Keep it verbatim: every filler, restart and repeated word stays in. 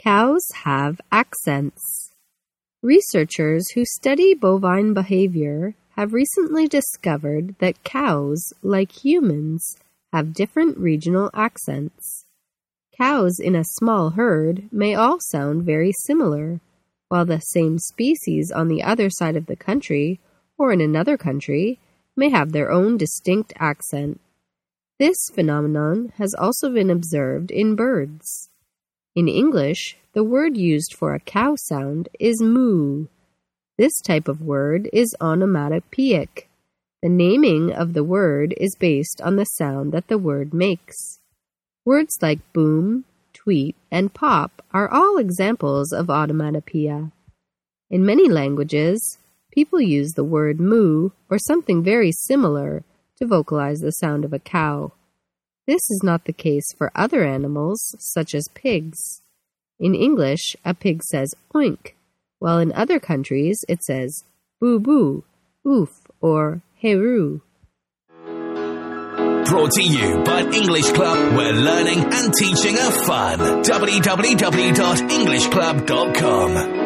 Cows have accents. Researchers who study bovine behavior have recently discovered that cows, like humans, have different regional accents. Cows in a small herd may all sound very similar, while the same species on the other side of the country or in another country may have their own distinct accent. This phenomenon has also been observed in birds. In English, the word used for a cow sound is moo. This type of word is onomatopoeic. The naming of the word is based on the sound that the word makes. Words like boom, tweet, and pop are all examples of onomatopoeia. In many languages, people use the word moo or something very similar to vocalize the sound of a cow. This is not the case for other animals, such as pigs. In English, a pig says oink, while in other countries it says boo-boo, oof, or heru. Brought to you by English Club, where learning and teaching are fun. w w w dot english club dot com